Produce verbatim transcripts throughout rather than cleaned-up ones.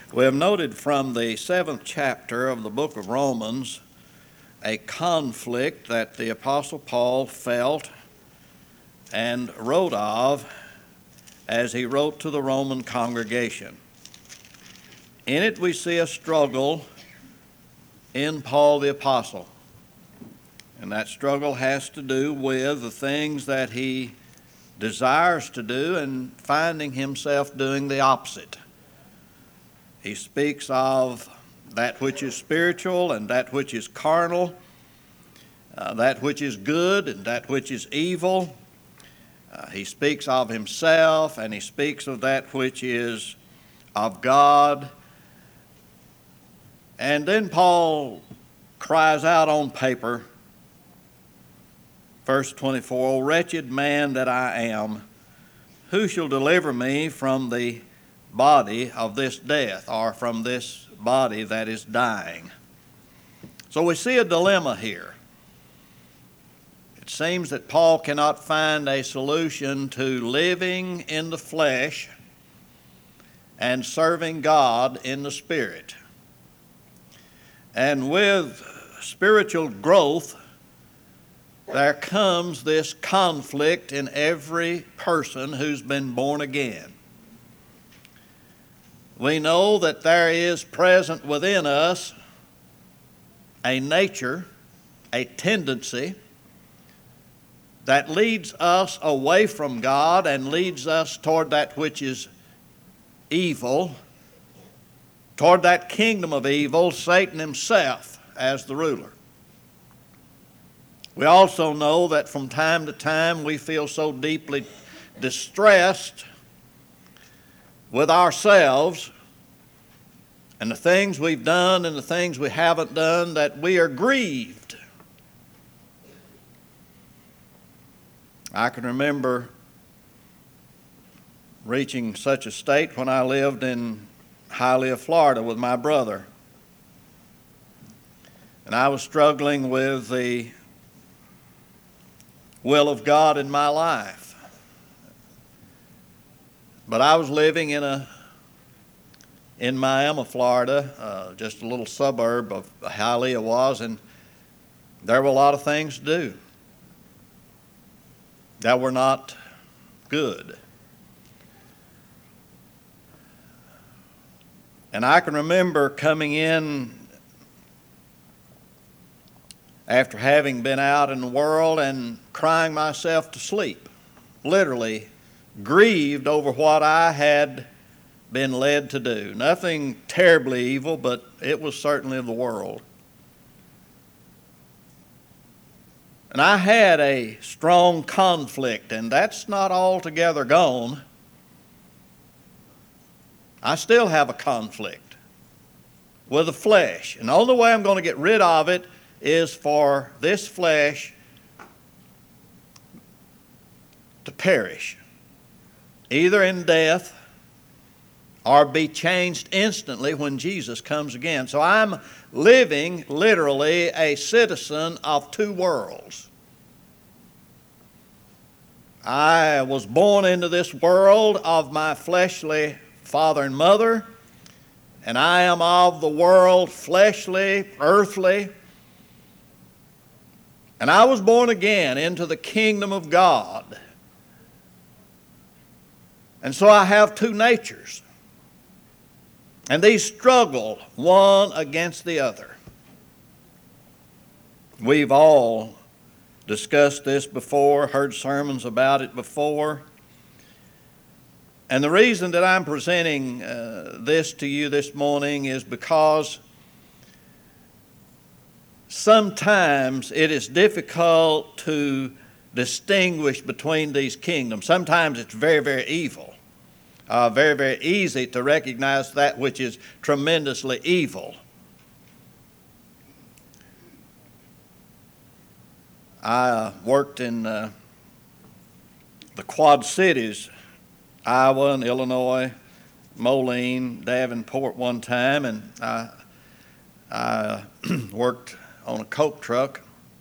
We have noted from the seventh chapter of the book of Romans a conflict that the Apostle Paul felt and wrote of as he wrote to the Roman congregation. In it we see a struggle in Paul the Apostle, and that struggle has to do with the things that he desires to do and finding himself doing the opposite. He speaks of that which is spiritual and that which is carnal, uh, that which is good and that which is evil. Uh, he speaks of himself and he speaks of that which is of God. And then Paul cries out on paper, verse twenty-four, "O wretched man that I am, who shall deliver me from the body of this death," or from this body that is dying? So we see a dilemma here. It seems that Paul cannot find a solution to living in the flesh and serving God in the Spirit. And with spiritual growth, there comes this conflict in every person who's been born again. We know that there is present within us a nature, a tendency that leads us away from God and leads us toward that which is evil, toward that kingdom of evil, Satan himself as the ruler. We also know that from time to time we feel so deeply distressed with ourselves and the things we've done and the things we haven't done that we are grieved. I can remember reaching such a state when I lived in Hialeah, Florida with my brother. And I was struggling with the will of God in my life. But I was living in a in Miami, Florida, uh, just a little suburb of Hialeah was, and there were a lot of things to do that were not good. And I can remember coming in after having been out in the world and crying myself to sleep, literally grieved over what I had been led to do. Nothing terribly evil, but it was certainly of the world. And I had a strong conflict, and that's not altogether gone. I still have a conflict with the flesh, and the only way I'm going to get rid of it is for this flesh to perish, either in death or be changed instantly when Jesus comes again. So I'm living literally a citizen of two worlds. I was born into this world of my fleshly father and mother, and I am of the world fleshly, earthly. And I was born again into the kingdom of God. And so I have two natures. And these struggle one against the other. We've all discussed this before, heard sermons about it before. And the reason that I'm presenting uh, this to you this morning is because sometimes it is difficult to distinguish between these kingdoms. Sometimes it's very, very evil. Uh, very, very easy to recognize that which is tremendously evil. I uh, worked in uh, the Quad Cities, Iowa and Illinois, Moline, Davenport one time, and I, I worked on a Coke truck.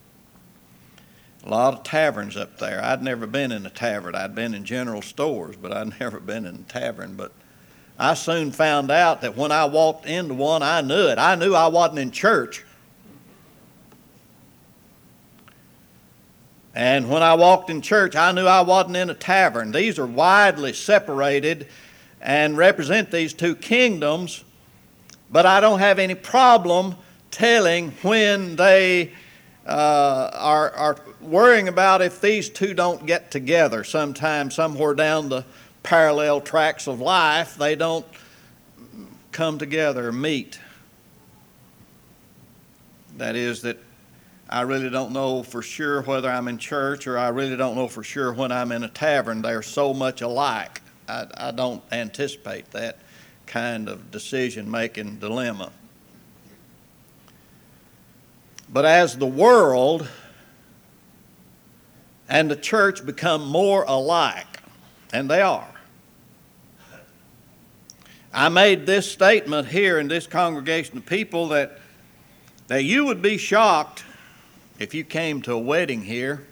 A lot of taverns up there. I'd never been in a tavern. I'd been in general stores, but I'd never been in a tavern. But I soon found out that when I walked into one, I knew it. I knew I wasn't in church. And when I walked in church, I knew I wasn't in a tavern. These are widely separated and represent these two kingdoms, but I don't have any problem telling when they uh, are, are worrying about if these two don't get together sometime, somewhere down the parallel tracks of life, they don't come together, meet. That is, that I really don't know for sure whether I'm in church, or I really don't know for sure when I'm in a tavern. They're so much alike. I, I don't anticipate that kind of decision-making dilemma. But as the world and the church become more alike, and they are, I made this statement here in this congregation of people that, that you would be shocked if you came to a wedding here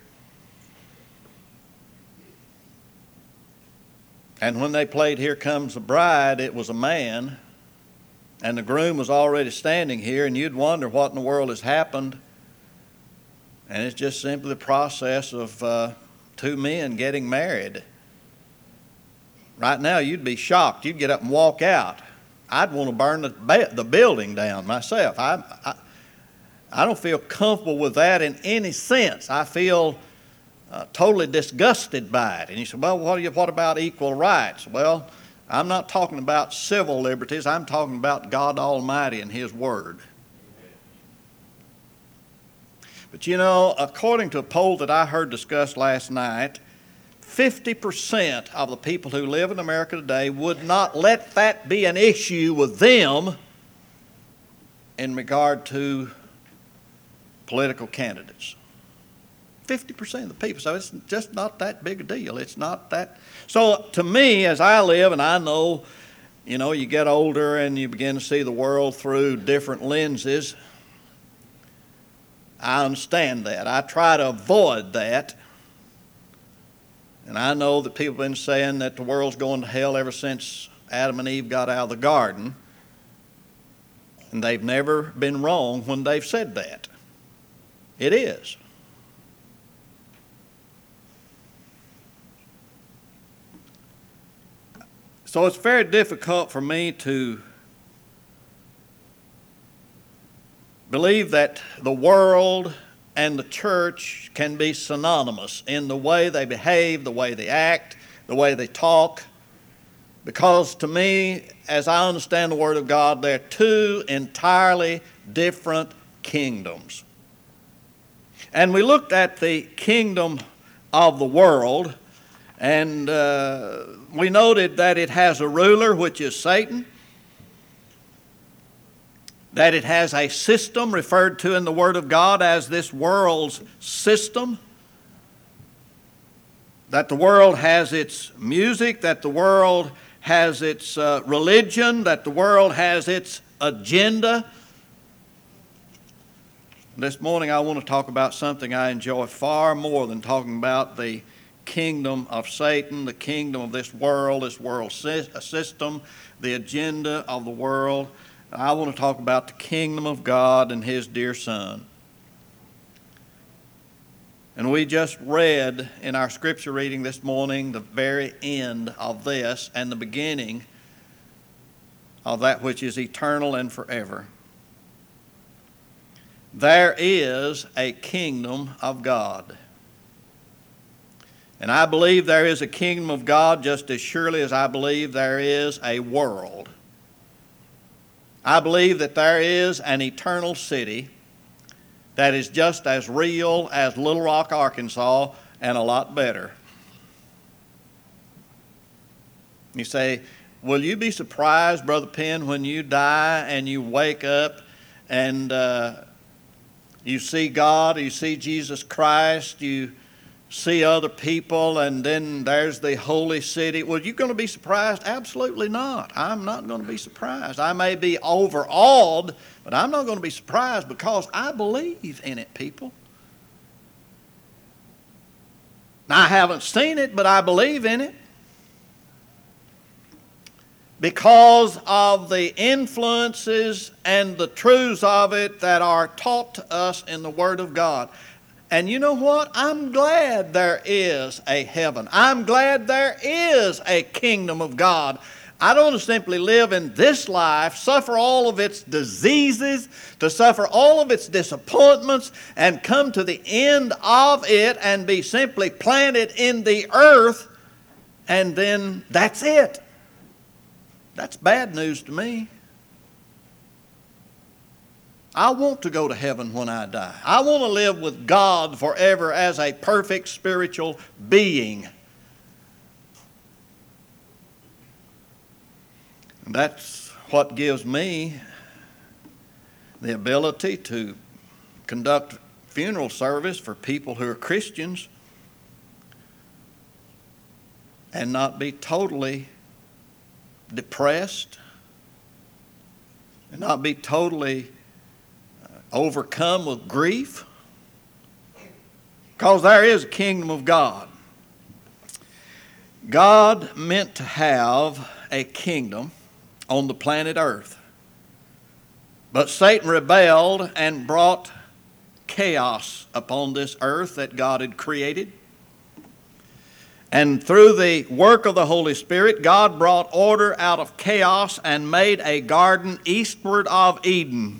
and when they played Here Comes the Bride, it was a man and the groom was already standing here, and you'd wonder what in the world has happened. And it's just simply the process of uh, two men getting married. Right now, you'd be shocked. You'd get up and walk out. I'd want to burn the, ba- the building down myself. I, I, I don't feel comfortable with that in any sense. I feel uh, totally disgusted by it. And you say, well, what, you, what about equal rights? Well, I'm not talking about civil liberties. I'm talking about God Almighty and His Word. But you know, according to a poll that I heard discussed last night, fifty percent of the people who live in America today would not let that be an issue with them in regard to political candidates. fifty percent of the people. So it's just not that big a deal. It's not that. So to me, as I live, and I know, you know, you get older and you begin to see the world through different lenses, I understand that. I try to avoid that. And I know that people have been saying that the world's going to hell ever since Adam and Eve got out of the garden. And they've never been wrong when they've said that. It is. So it's very difficult for me to believe that the world and the church can be synonymous in the way they behave, the way they act, the way they talk. Because to me, as I understand the Word of God, they're two entirely different kingdoms. And we looked at the kingdom of the world, and uh, we noted that it has a ruler, which is Satan, that it has a system referred to in the Word of God as this world's system, that the world has its music, that the world has its uh, religion, that the world has its agenda. This morning I want to talk about something I enjoy far more than talking about the kingdom of Satan, the kingdom of this world, this world system, the agenda of the world. I want to talk about the kingdom of God and His dear Son. And we just read in our scripture reading this morning the very end of this and the beginning of that which is eternal and forever. There is a kingdom of God. And I believe there is a kingdom of God just as surely as I believe there is a world. I believe that there is an eternal city that is just as real as Little Rock, Arkansas, and a lot better. You say, will you be surprised, Brother Penn, when you die and you wake up and uh, you see God, you see Jesus Christ, you see other people, and then there's the holy city? Well, you going to be surprised? Absolutely not. I'm not going to be surprised. I may be overawed, but I'm not going to be surprised because I believe in it, people. I haven't seen it, but I believe in it. because of the influences and the truths of it that are taught to us in the Word of God. And you know what? I'm glad there is a heaven. I'm glad there is a kingdom of God. I don't want to simply live in this life, suffer all of its diseases, to suffer all of its disappointments, and come to the end of it and be simply planted in the earth, and then that's it. That's bad news to me. I want to go to heaven when I die. I want to live with God forever as a perfect spiritual being. And that's what gives me the ability to conduct funeral service for people who are Christians and not be totally depressed and not be totally overcome with grief, because there is a kingdom of God. God meant to have a kingdom on the planet Earth, but Satan rebelled and brought chaos upon this earth that God had created. And through the work of the Holy Spirit, God brought order out of chaos and made a garden eastward of Eden.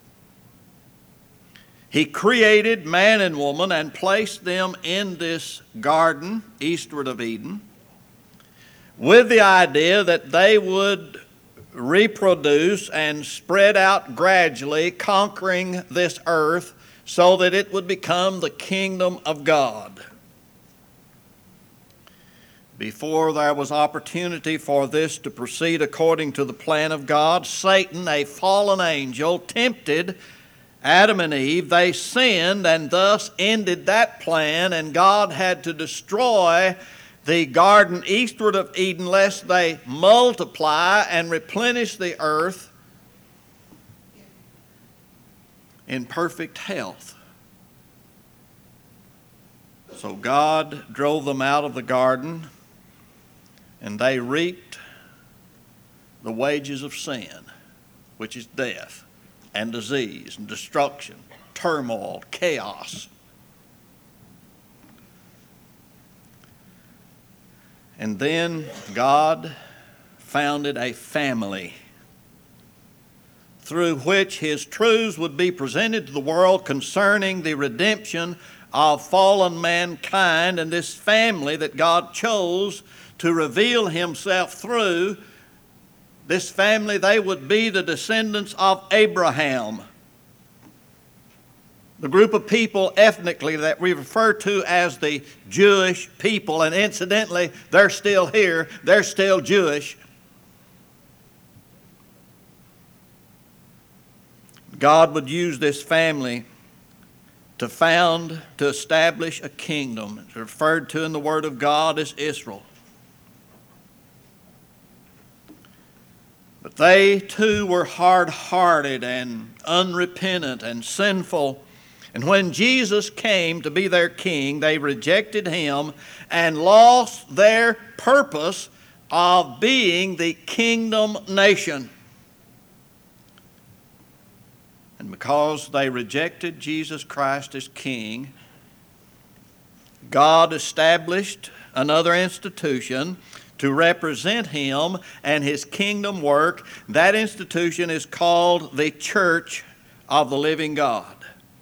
He created man and woman and placed them in this garden eastward of Eden with the idea that they would reproduce and spread out gradually, conquering this earth so that it would become the kingdom of God. Before there was opportunity for this to proceed according to the plan of God, Satan, a fallen angel, tempted Adam and Eve. They sinned and thus ended that plan, and God had to destroy the garden eastward of Eden lest they multiply and replenish the earth in perfect health. So God drove them out of the garden, and they reaped the wages of sin, which is death and disease and destruction, turmoil, chaos. And then God founded a family through which His truths would be presented to the world concerning the redemption of fallen mankind, and this family that God chose to reveal Himself through. This family, they would be the descendants of Abraham. The group of people ethnically that we refer to as the Jewish people, and incidentally, they're still here, they're still Jewish. God would use this family to found, to establish a kingdom. It's referred to in the Word of God as Israel. But they too were hard-hearted and unrepentant and sinful. And when Jesus came to be their king, they rejected Him and lost their purpose of being the kingdom nation. And because they rejected Jesus Christ as king, God established another institution to represent Him and His kingdom work. That institution is called the Church of the Living God.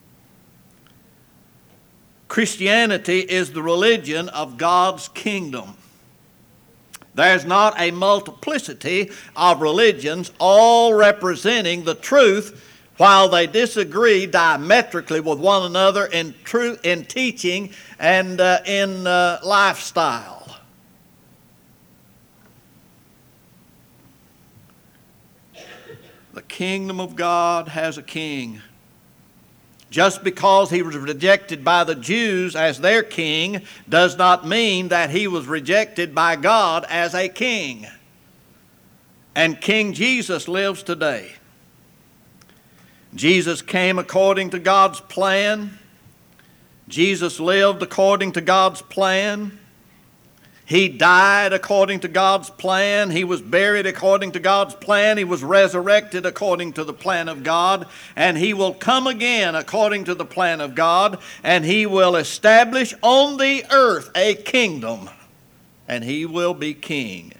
Christianity is the religion of God's kingdom. There's not a multiplicity of religions, all representing the truth, while they disagree diametrically with one another in truth, in teaching, and uh, in uh, lifestyle. The kingdom of God has a king. Just because he was rejected by the Jews as their king does not mean that he was rejected by God as a king. And King Jesus lives today. Jesus came according to God's plan. Jesus lived according to God's plan. He died according to God's plan. He was buried according to God's plan. He was resurrected according to the plan of God. And He will come again according to the plan of God. And He will establish on the earth a kingdom. And He will be king.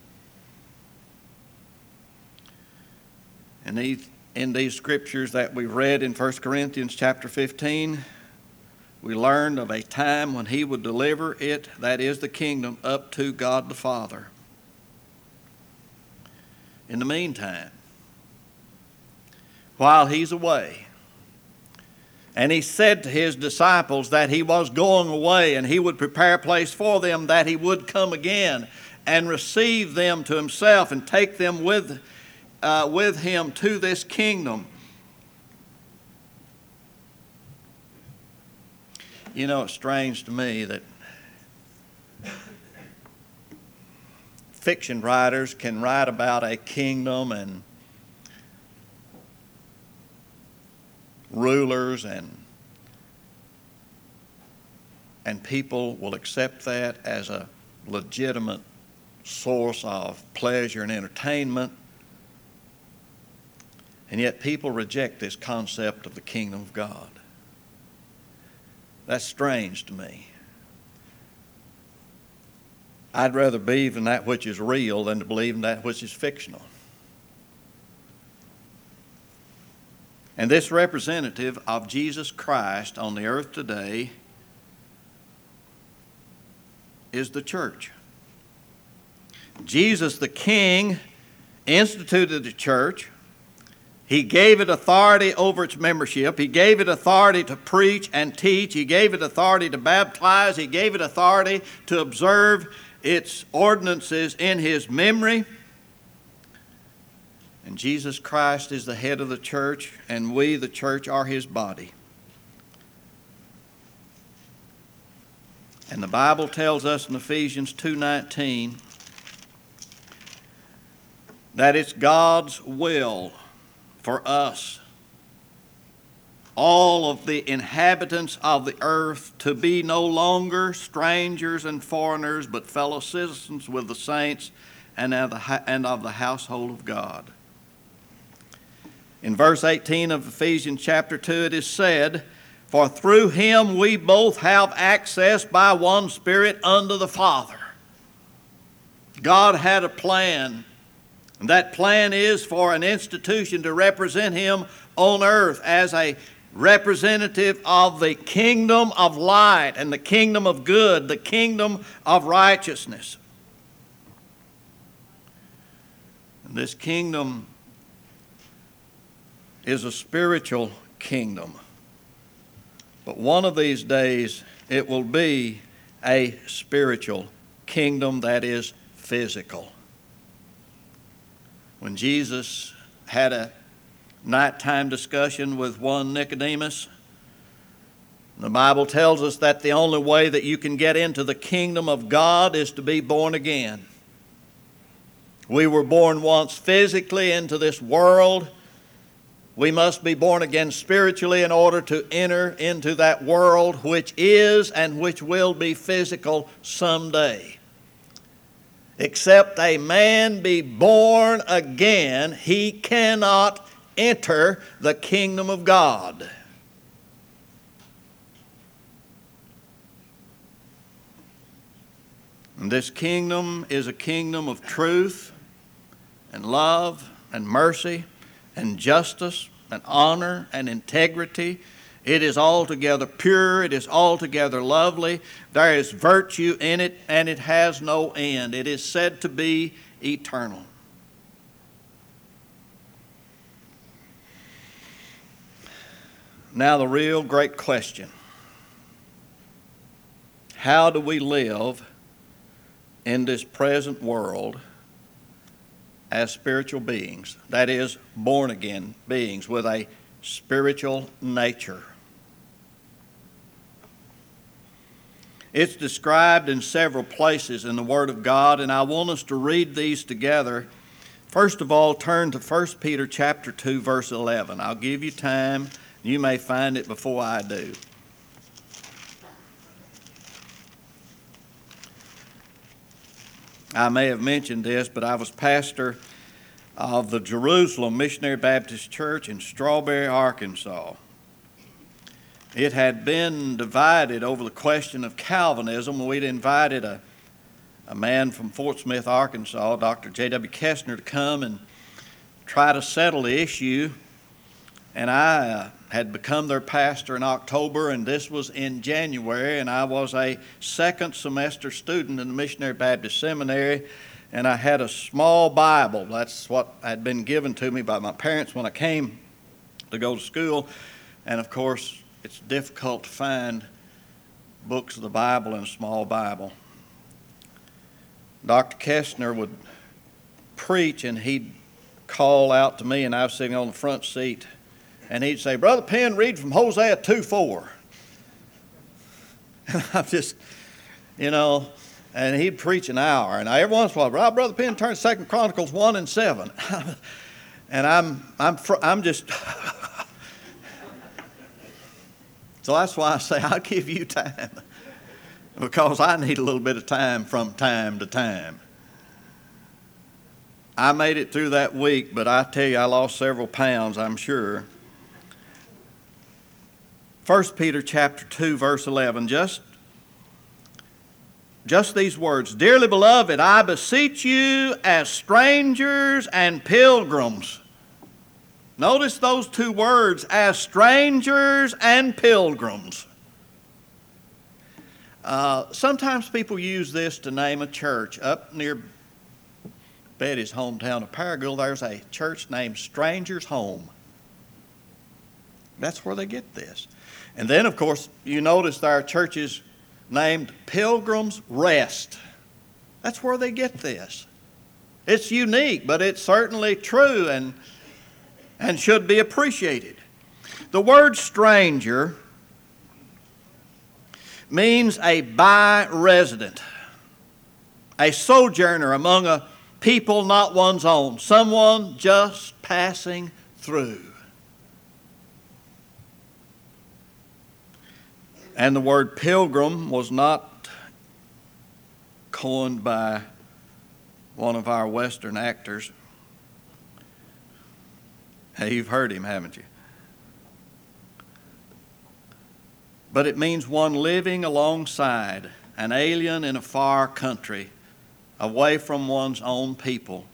And these, in these scriptures that we read in First Corinthians chapter fifteen, we learned of a time when He would deliver it, that is the kingdom, up to God the Father. In the meantime, while He's away, and He said to His disciples that He was going away and He would prepare a place for them, that He would come again and receive them to Himself and take them with, uh, with Him to this kingdom. You know, it's strange to me that fiction writers can write about a kingdom and rulers and and people will accept that as a legitimate source of pleasure and entertainment. And yet people reject this concept of the kingdom of God. That's strange to me. I'd rather believe in that which is real than to believe in that which is fictional. And this representative of Jesus Christ on the earth today is the church. Jesus the King instituted the church. He gave it authority over its membership. He gave it authority to preach and teach. He gave it authority to baptize. He gave it authority to observe its ordinances in His memory. And Jesus Christ is the head of the church, and we, the church, are His body. And the Bible tells us in Ephesians two nineteen that it's God's will for us, all of the inhabitants of the earth, to be no longer strangers and foreigners, but fellow citizens with the saints and of the, and of the household of God. In verse eighteen of Ephesians chapter two, it is said, "For through Him we both have access by one Spirit unto the Father." God had a plan. And that plan is for an institution to represent Him on earth as a representative of the kingdom of light and the kingdom of good, the kingdom of righteousness. And this kingdom is a spiritual kingdom. But one of these days it will be a spiritual kingdom that is physical. When Jesus had a nighttime discussion with one Nicodemus, the Bible tells us that the only way that you can get into the kingdom of God is to be born again. We were born once physically into this world. We must be born again spiritually in order to enter into that world which is and which will be physical someday. Except a man be born again, he cannot enter the kingdom of God. And this kingdom is a kingdom of truth and love and mercy and justice and honor and integrity. It is altogether pure. It is altogether lovely. There is virtue in it, and it has no end. It is said to be eternal. Now the real great question: how do we live in this present world as spiritual beings? That is, born-again beings with a spiritual nature. It's described in several places in the Word of God, and I want us to read these together. First of all, turn to First Peter chapter two, verse eleven. I'll give you time. You may find it before I do. I may have mentioned this, but I was pastor of the Jerusalem Missionary Baptist Church in Strawberry, Arkansas. It had been divided over the question of Calvinism. We'd invited a, a man from Fort Smith, Arkansas, Doctor J W Kestner, to come and try to settle the issue. And I uh, had become their pastor in October, and this was in January, and I was a second semester student in the Missionary Baptist Seminary, and I had a small Bible. That's what had been given to me by my parents when I came to go to school. And of course, it's difficult to find books of the Bible in a small Bible. Doctor Kestner would preach, and he'd call out to me, and I was sitting on the front seat, and he'd say, "Brother Penn, read from Hosea two four." And I'm just, you know, and he'd preach an hour. And I, every once in a while, Brother Penn, turn to Second Chronicles one and seven. And I'm, I'm, I'm just, so that's why I say I'll give you time. Because I need a little bit of time from time to time. I made it through that week, but I tell you, I lost several pounds, I'm sure. First Peter chapter two, verse eleven, just, just these words. "Dearly beloved, I beseech you as strangers and pilgrims." Notice those two words, as strangers and pilgrims. Uh, sometimes people use this to name a church. Up near Betty's hometown of Paragould, there's a church named Stranger's Home. That's where they get this. And then, of course, you notice there are churches named Pilgrim's Rest. That's where they get this. It's unique, but it's certainly true and, and should be appreciated. The word stranger means a by-resident, a sojourner among a people not one's own, someone just passing through. And the word pilgrim was not coined by one of our Western actors. Hey, you've heard him, haven't you? But it means one living alongside an alien in a far country, away from one's own people.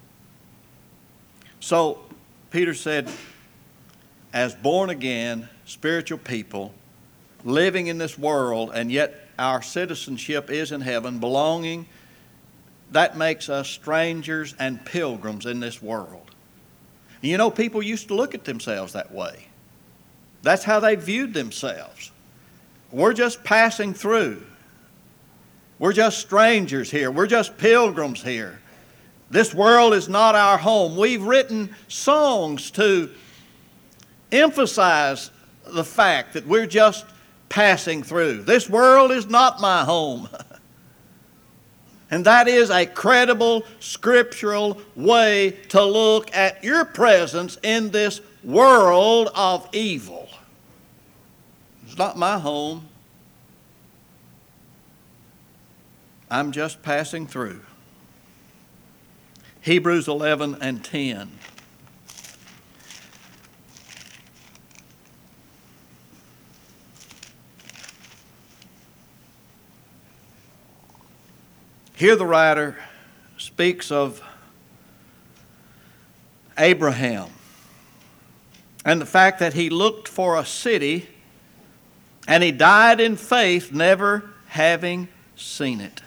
So Peter said, as born again, spiritual people, living in this world, and yet our citizenship is in heaven, belonging, that makes us strangers and pilgrims in this world. You know, people used to look at themselves that way. That's how they viewed themselves. We're just passing through. We're just strangers here. We're just pilgrims here. This world is not our home. We've written songs to emphasize the fact that we're just passing through. This world is not my home. And that is a credible, scriptural way to look at your presence in this world of evil. It's not my home. I'm just passing through. Hebrews eleven and ten. Here the writer speaks of Abraham and the fact that he looked for a city and he died in faith, never having seen it.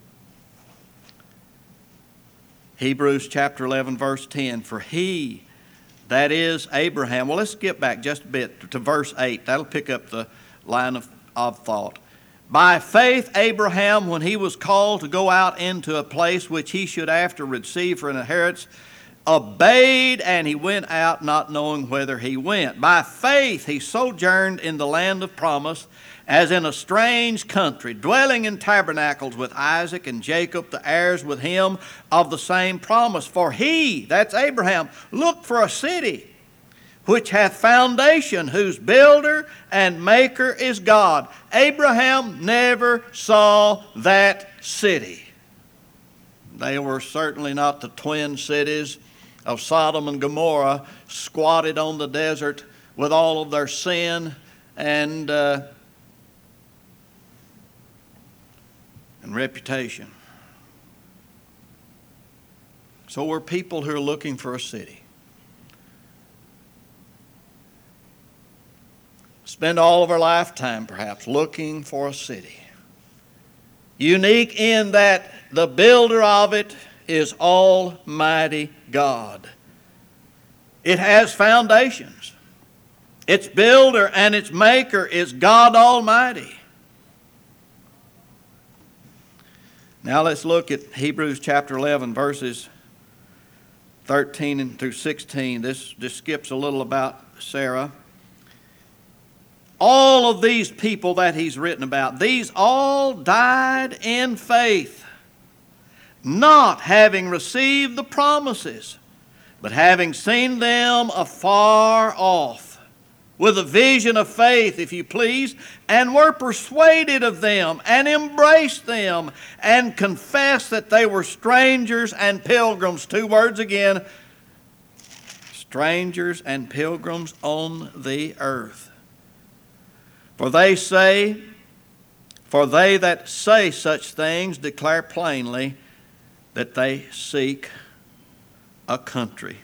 Hebrews chapter eleven, verse ten, for he, that is Abraham. Well, let's get back just a bit to verse eight. That'll pick up the line of, of thought. By faith, Abraham, when he was called to go out into a place which he should after receive for an inheritance, obeyed, and he went out not knowing whither he went. By faith, he sojourned in the land of promise, as in a strange country, dwelling in tabernacles with Isaac and Jacob, the heirs with him of the same promise. For he, that's Abraham, looked for a city which hath foundation, whose builder and maker is God. Abraham never saw that city. They were certainly not the twin cities of Sodom and Gomorrah, squatted on the desert with all of their sin and, uh, and reputation. So we're people who are looking for a city. Spend all of our lifetime, perhaps, looking for a city. Unique in that the builder of it is Almighty God. It has foundations. Its builder and its maker is God Almighty. Now let's look at Hebrews chapter eleven, verses thirteen through sixteen. This just skips a little about Sarah. All of these people that he's written about, these all died in faith, not having received the promises, but having seen them afar off, with a vision of faith, if you please, and were persuaded of them, and embraced them, and confessed that they were strangers and pilgrims. Two words again, strangers and pilgrims on the earth. For they say, for they that say such things declare plainly that they seek a country.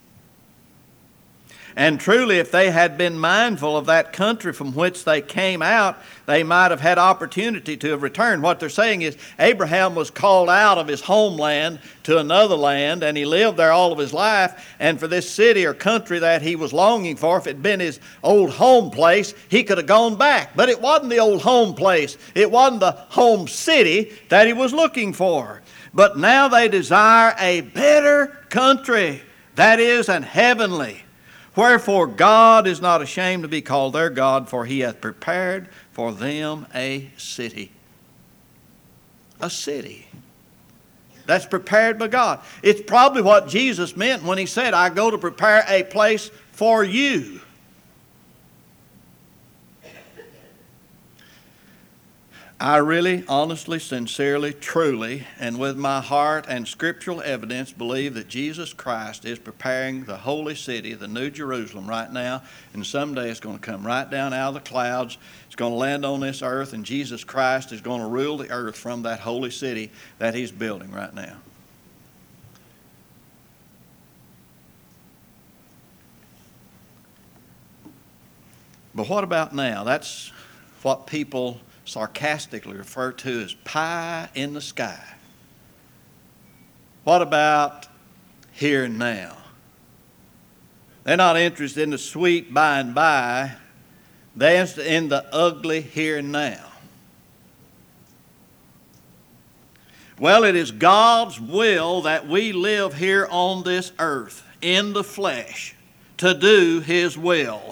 And truly, if they had been mindful of that country from which they came out, they might have had opportunity to have returned. What they're saying is Abraham was called out of his homeland to another land, and he lived there all of his life. And for this city or country that he was longing for, if it had been his old home place, he could have gone back. But it wasn't the old home place. It wasn't the home city that he was looking for. But now they desire a better country, that is, an heavenly. Wherefore God is not ashamed to be called their God, for he hath prepared for them a city. A city that's prepared by God. It's probably what Jesus meant when he said, I go to prepare a place for you. I really, honestly, sincerely, truly, and with my heart and scriptural evidence believe that Jesus Christ is preparing the holy city, the New Jerusalem, right now. And someday it's going to come right down out of the clouds. It's going to land on this earth, and Jesus Christ is going to rule the earth from that holy city that he's building right now. But what about now? That's what people sarcastically refer to as pie in the sky. What about here and now? They're not interested in the sweet by and by. They're interested in the ugly here and now. Well, it is God's will that we live here on this earth in the flesh to do his will.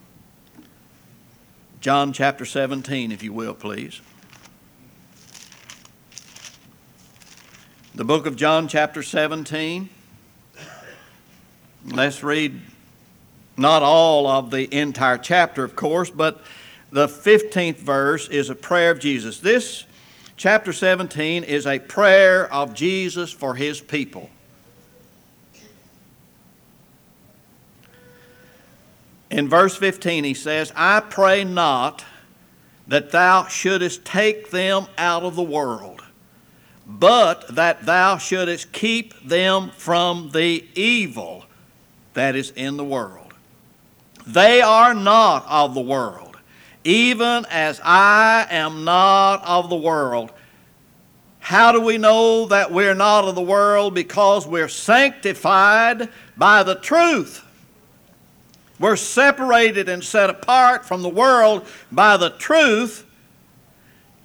John chapter seventeen, if you will, please. The book of John chapter seventeen. Let's read not all of the entire chapter, of course, but the fifteenth verse is a prayer of Jesus. This chapter seventeen is a prayer of Jesus for his people. In verse fifteen, he says, I pray not that thou shouldest take them out of the world, but that thou shouldest keep them from the evil that is in the world. They are not of the world, even as I am not of the world. How do we know that we're not of the world? Because we're sanctified by the truth. We're separated and set apart from the world by the truth.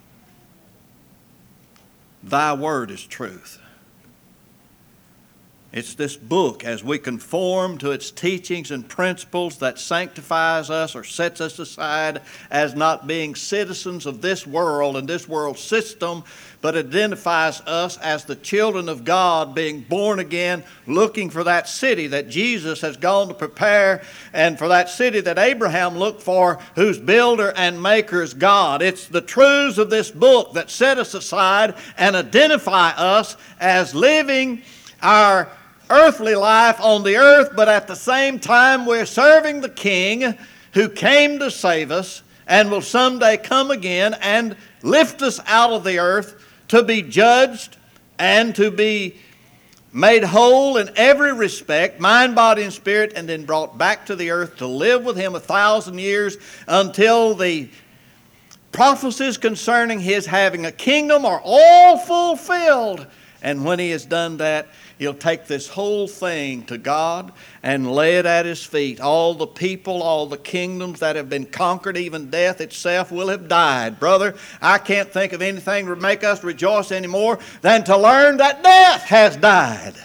Thy word is truth. It's this book, as we conform to its teachings and principles, that sanctifies us or sets us aside as not being citizens of this world and this world system, but identifies us as the children of God, being born again, looking for that city that Jesus has gone to prepare, and for that city that Abraham looked for, whose builder and maker is God. It's the truths of this book that set us aside and identify us as living our earthly life on the earth, but at the same time we're serving the King who came to save us and will someday come again and lift us out of the earth to be judged and to be made whole in every respect, mind, body, and spirit, and then brought back to the earth to live with Him a thousand years until the prophecies concerning His having a kingdom are all fulfilled. And when He has done that, He'll take this whole thing to God and lay it at His feet. All the people, all the kingdoms that have been conquered, even death itself will have died. Brother, I can't think of anything that would make us rejoice anymore than to learn that death has died.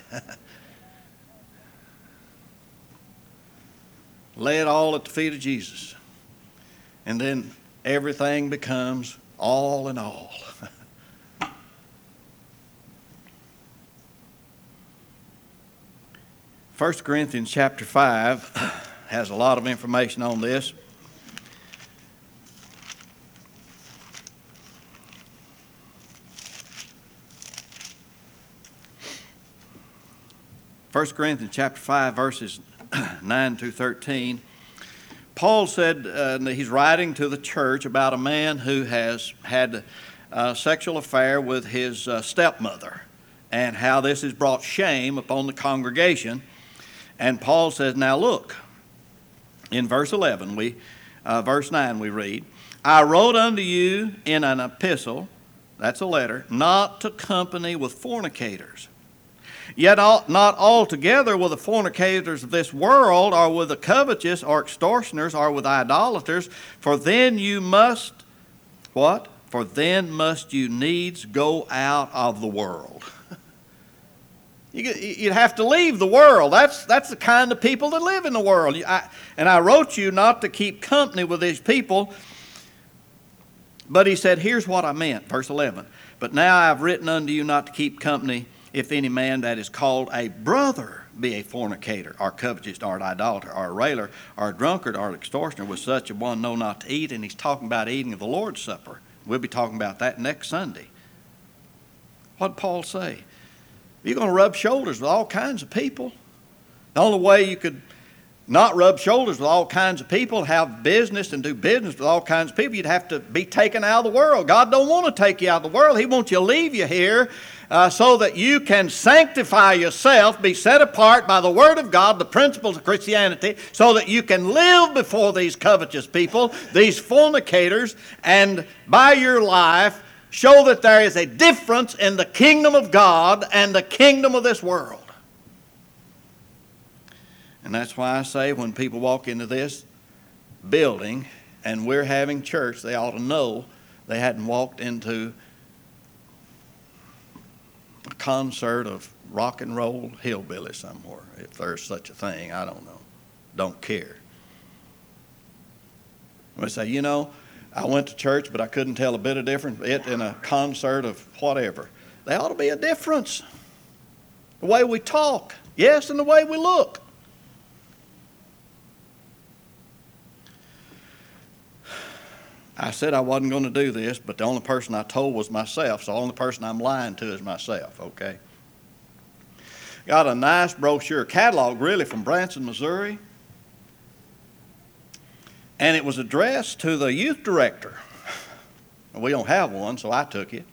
Lay it all at the feet of Jesus. And then everything becomes all in all. First Corinthians chapter five has a lot of information on this. First Corinthians chapter five, verses nine through thirteen. Paul said, uh, he's writing to the church about a man who has had a sexual affair with his uh, stepmother, and how this has brought shame upon the congregation. And Paul says, now look, in verse eleven, we, uh, verse nine we read, I wrote unto you in an epistle, that's a letter, not to company with fornicators. Yet all, not altogether with the fornicators of this world, or with the covetous, or extortioners, or with idolaters, for then you must, what? For then must you needs go out of the world. You'd have to leave the world. That's, that's the kind of people that live in the world. I, and I wrote you not to keep company with these people. But he said, here's what I meant, verse eleven. But now I have written unto you not to keep company, if any man that is called a brother be a fornicator, or covetous, or an idolater, or a railer, or a drunkard, or an extortioner, with such a one know not to eat. And he's talking about eating of the Lord's Supper. We'll be talking about that next Sunday. What did Paul say? You're going to rub shoulders with all kinds of people. The only way you could not rub shoulders with all kinds of people, have business and do business with all kinds of people, you'd have to be taken out of the world. God don't want to take you out of the world. He wants you to leave you here uh, so that you can sanctify yourself, be set apart by the Word of God, the principles of Christianity, so that you can live before these covetous people, these fornicators, and by your life show that there is a difference in the kingdom of God and the kingdom of this world. And that's why I say when people walk into this building and we're having church, they ought to know they hadn't walked into a concert of rock and roll hillbilly somewhere. If there's such a thing, I don't know. Don't care. We say, you know, I went to church, but I couldn't tell a bit of difference it in a concert of whatever. There ought to be a difference. The way we talk, yes, and the way we look. I said I wasn't going to do this, but the only person I told was myself, so the only person I'm lying to is myself, okay? Got a nice brochure, catalog really, from Branson, Missouri. And it was addressed to the youth director. We don't have one, so I took it.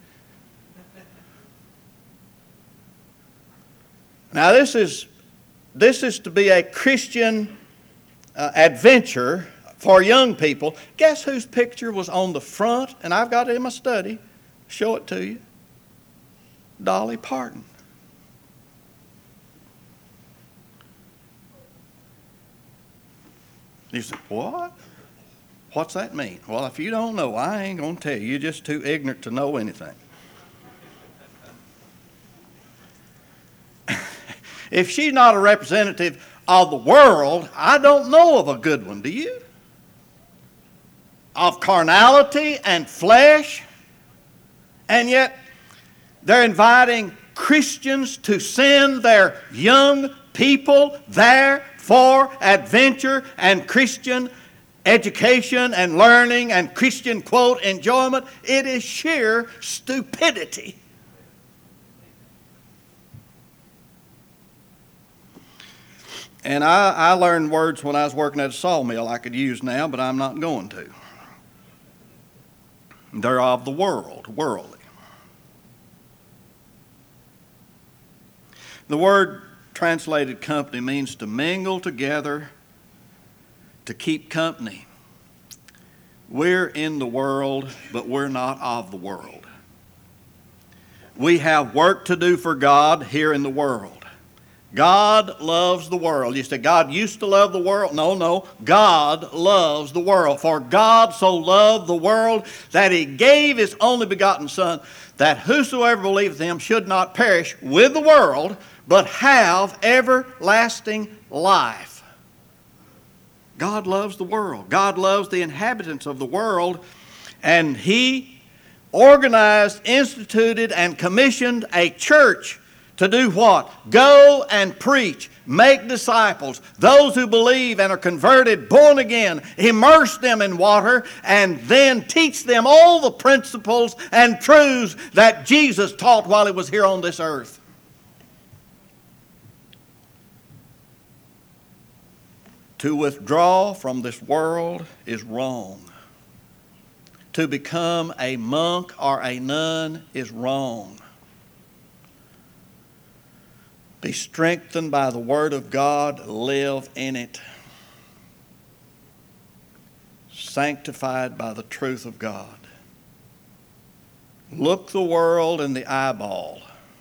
Now this is, this is to be a Christian uh, adventure for young people. Guess whose picture was on the front? And I've got it in my study. Show it to you. Dolly Parton. You said, what? What's that mean? Well, if you don't know, I ain't going to tell you. You're just too ignorant to know anything. If she's not a representative of the world, I don't know of a good one, do you? Of carnality and flesh, and yet they're inviting Christians to send their young people there for adventure and Christian education and learning and Christian, quote, enjoyment. It is sheer stupidity. And I, I learned words when I was working at a sawmill I could use now, but I'm not going to. They're of the world, worldly. The word translated company means to mingle together, to keep company. We're in the world, but we're not of the world. We have work to do for God here in the world. God loves the world. You say, God used to love the world? No, no. God loves the world. For God so loved the world that He gave His only begotten Son, that whosoever believeth in Him should not perish with the world, but have everlasting life. God loves the world. God loves the inhabitants of the world, and He organized, instituted, and commissioned a church to do what? Go and preach, make disciples, those who believe and are converted, born again, immerse them in water, and then teach them all the principles and truths that Jesus taught while He was here on this earth. To withdraw from this world is wrong. To become a monk or a nun is wrong. Be strengthened by the Word of God, live in it. Sanctified by the truth of God. Look the world in the eyeball.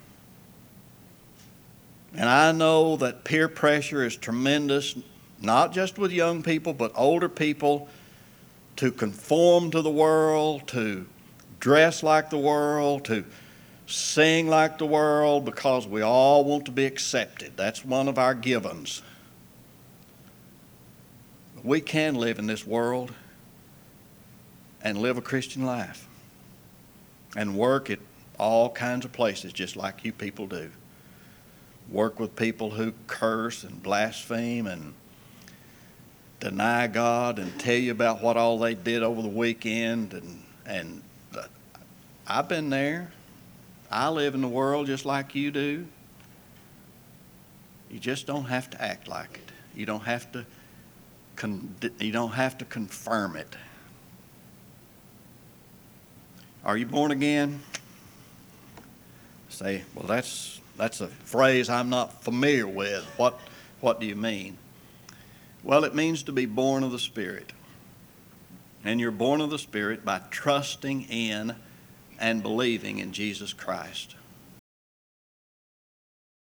And I know that peer pressure is tremendous, not just with young people, but older people, to conform to the world, to dress like the world, to sing like the world, because we all want to be accepted. That's one of our givens. We can live in this world and live a Christian life and work at all kinds of places just like you people do. Work with people who curse and blaspheme and deny God and tell you about what all they did over the weekend. And, and I've been there. I live in the world just like you do. You just don't have to act like it. You don't have to con- you don't have to confirm it. Are you born again? Say, well, that's that's a phrase I'm not familiar with. What what do you mean? Well, it means to be born of the Spirit. And you're born of the Spirit by trusting in and believing in Jesus Christ.